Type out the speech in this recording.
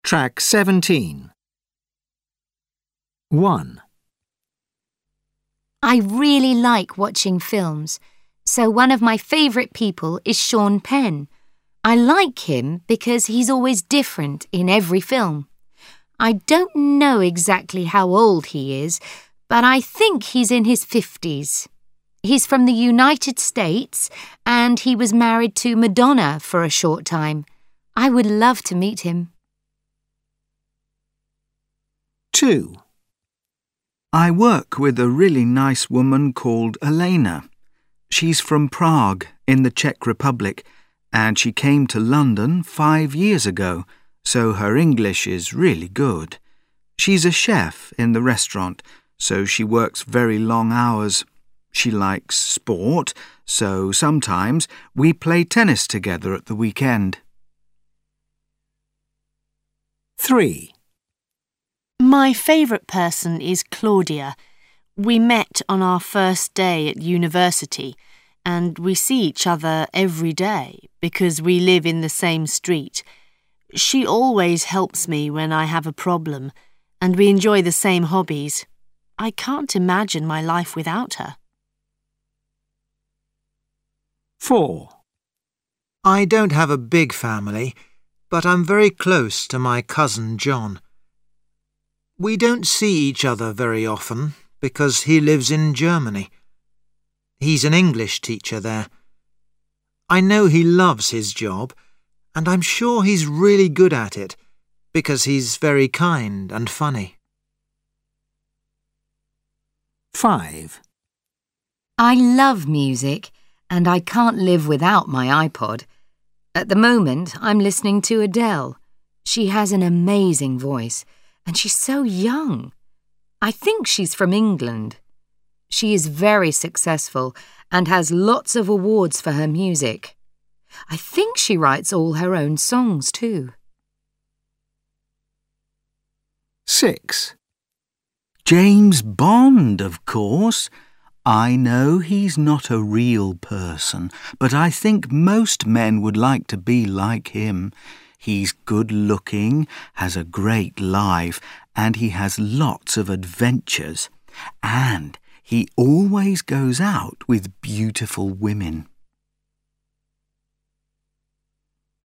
Track 17. 1. I really like watching films, so one of my favourite people is Sean Penn. I like him because he's always different in every film. I don't know exactly how old he is, but I think he's in his 50s. He's from the United States and he was married to Madonna for a short time. I would love to meet him. 2. I work with a really nice woman called Elena. She's from Prague in the Czech Republic and she came to London 5 years ago, so her English is really good. She's a chef in the restaurant, so she works very long hours. She likes sport, so sometimes we play tennis together at the weekend. 3. My favourite person is Claudia. We met on our first day at university and we see each other every day because we live in the same street. She always helps me when I have a problem and we enjoy the same hobbies. I can't imagine my life without her. 4. I don't have a big family, but I'm very close to my cousin John. We don't see each other very often because he lives in Germany. He's an English teacher there. I know he loves his job, and I'm sure he's really good at it because he's very kind and funny. 5. I love music and I can't live without my iPod. At the moment, I'm listening to Adele. She has an amazing voice and she's so young. I think she's from England. She is very successful and has lots of awards for her music. I think she writes all her own songs too. 6. James Bond, of course. I know he's not a real person, but I think most men would like to be like him. He's good-looking, has a great life, and he has lots of adventures. And he always goes out with beautiful women.